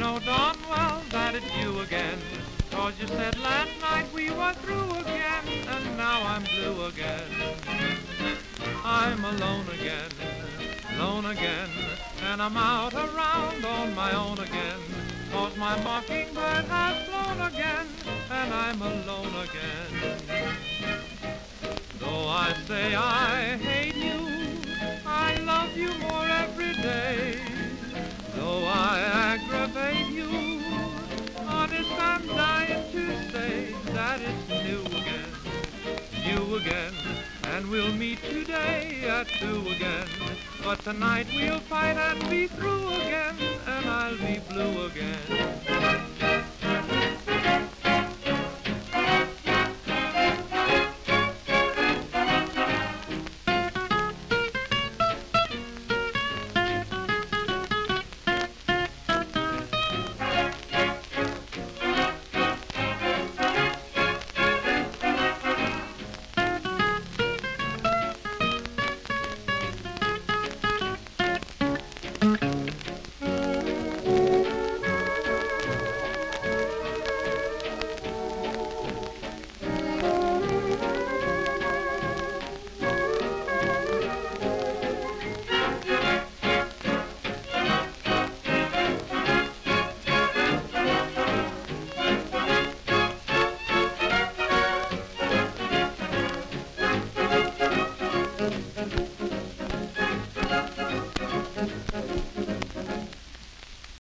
know darn well that it's you again. 'Cause you said last night we were through again, and now I'm blue again. I'm alone again, and I'm out around on my own again. 'Cause my mockingbird has flown again, and I'm alone again. Though I say I hate you, I love you more every day. Though I aggravate you, honest I'm dying to say that it's new again, you again, and we'll meet today at 2 again. But tonight we'll fight and be through again, and I'll be blue again.